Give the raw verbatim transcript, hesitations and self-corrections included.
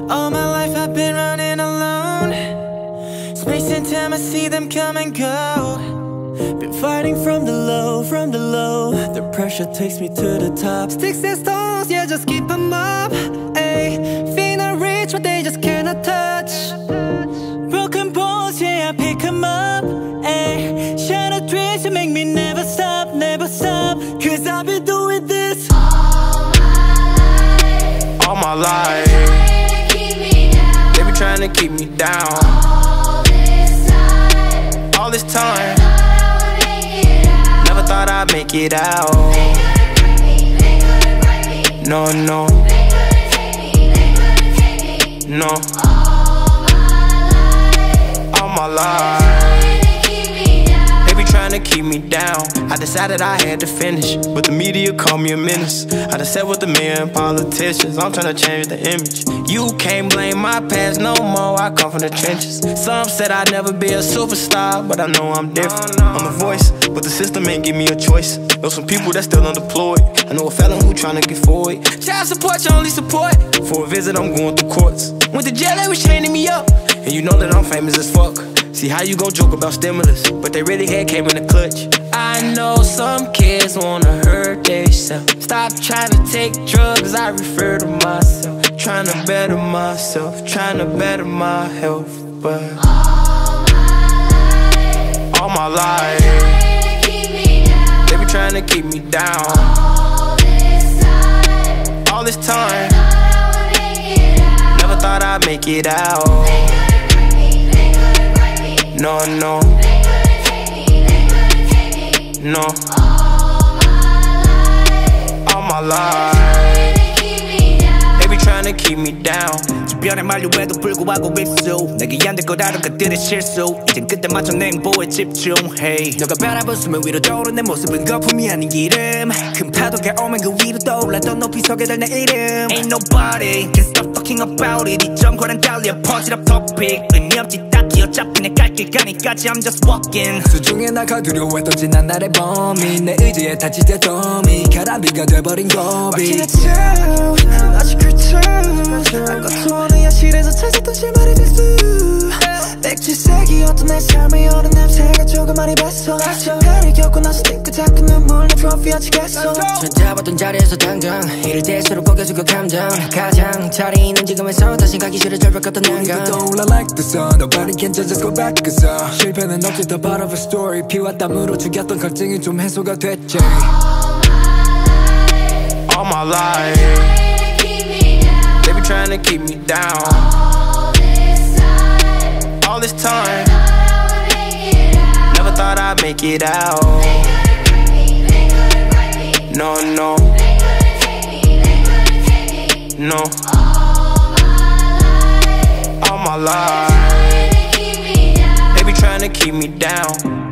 All my life I've been running alone. Space and time, I see them come and go. Been fighting from the low, from the low. The pressure takes me to the top. Sticks and stones, yeah, just keep them up. Ayy, finna reach what they just cannot touch. Broken bones, yeah, I pick them up. Ayy, shattered dreams, you make me never stop, never stop. Cause I've been doing this all my life. All my life. They be trying to keep me down. All this time. All this time. Never thought I'd make it out. Never thought I'd make it out. They couldn't break me, they couldn't break me. No, no, They couldn't take me, they couldn't take me. no. All my life. All my life. They be trying to keep me down. I decided I had to finish, but the media called me a menace. I done sat with the mayor and politicians. I'm trying to change the image. You can't blame my past no more. I come from the trenches. Some said I'd never be a superstar, but I know I'm different. I'm a voice, but the system ain't give me a choice. Know some people that still unemployed. I know a felon who trying to get forward. Child support, your only support. For a visit, I'm going through courts. Went to jail, they was chaining me up. And you know that I'm famous as fuck. See how you gon' joke about stimulus, but they really had came in the clutch. I know some kids wanna hurt themselves. Stop trying to take drugs, I refer to myself. Trying to better myself, trying to better my health. But All my life. all my life, they be trying to keep me down. All this time. All this time, Never thought I'd make it out. never thought I'd make it out. They couldn't break me, they couldn't break me. No, no, They couldn't take me, they couldn't take me. no. All my life. All my life, They keep me down. they be trying to keep me down. 주변의 만류에도 불구하고 입수 내게 안 될 거라던 그들의 실수 이젠 그때 맞춰 내 행보에 집중해 너가 바라본 수면 위로 떠오른 내 모습은 거품이 아닌 기름 큰 파도가 오면 그 위로 떠올랐던 높이 서게 될 내 이름 Ain't nobody can stop talking about it 이 점과는 달리 퍼지랍 topic 의미 없지 딱히 어차피 내 갈 길 가니까지 I'm just walking 수중에 나가 두려워했던 지난 날의 범위 내 의지에 다칠 때 덤이 가라비가 돼버린 고비 아직 그쳐 아까도 현실에서 찾았던 실마리 필수 백칠세기였던 내 삶의 여름 냄새가 조금 많이 뱄어 패를 겪고 나서 띵크 닦은 눈물 내 트로피 아직 했어 손잡았던 자리에서 당장 이를 대수로 포개주고 감정 가장 자리 있는 지금에서 다시 가기 싫어 절벽 같던 난간 우리도 떠올라 like the sun Nobody can just go back 그서 실패는 어찌 더 part of a story 피와 땀으로 죽였던 갈증이 좀 해소가 됐지 All my life, they be trying to keep me down. All this time. All this time, Never thought I'd make it out. never thought I'd make it out. They couldn't break me, they couldn't break me. No, no, They couldn't take me, they couldn't take me. no. All my life. All my life, They keep me down. they be trying to keep me down.